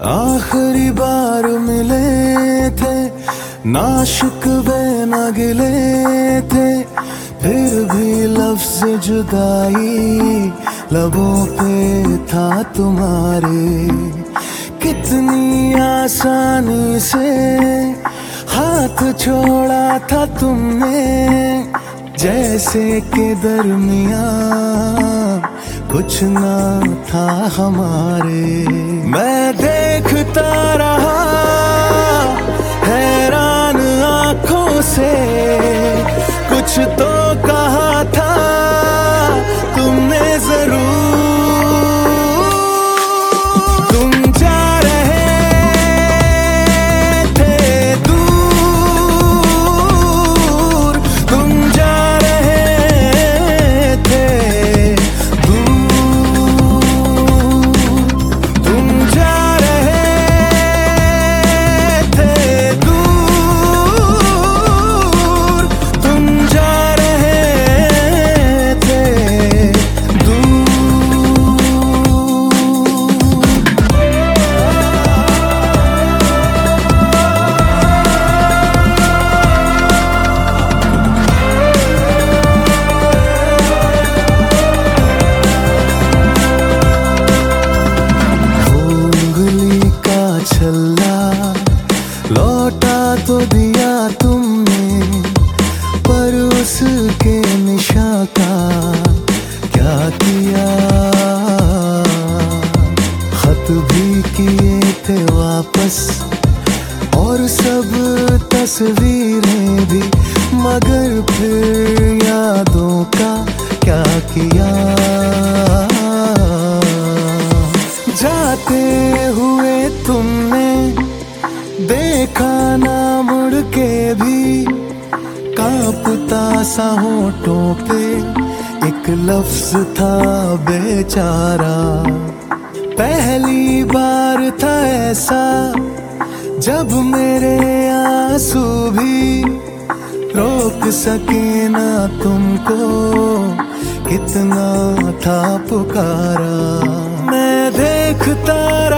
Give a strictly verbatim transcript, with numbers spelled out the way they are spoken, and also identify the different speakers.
Speaker 1: आखिरी बार मिले थे, ना शिकवे ना गिले थे, फिर भी लफ्ज जुदाई लबों पे था तुम्हारे। कितनी आसानी से हाथ छोड़ा था तुमने, जैसे कि दरमियां कुछ ना था हमारे। मैं देखता रहा हैरान आंखों से, कुछ तो कहा था तुमने जरूर। तुम जा रहे थे दूर, तुम जा रहे थे दूर, तुम जा रहे थे दूर, तुम जा रहे थे दूर। उंगली का छल्ला लौटा तो दिया तुमने, पर उसके निशा का क्या किया। खत भी किए थे वापस और सब तस्वीरें भी, मगर फिर यादों का क्या किया। जाते हुए तुमने देखा ना मुड़ के भी, कांपता सा होठों पे एक लफ्ज था बेचारा। पहली बार था ऐसा जब मेरे आंसू भी रोक सके ना तुमको, कितना था पुकारा। मैं देखता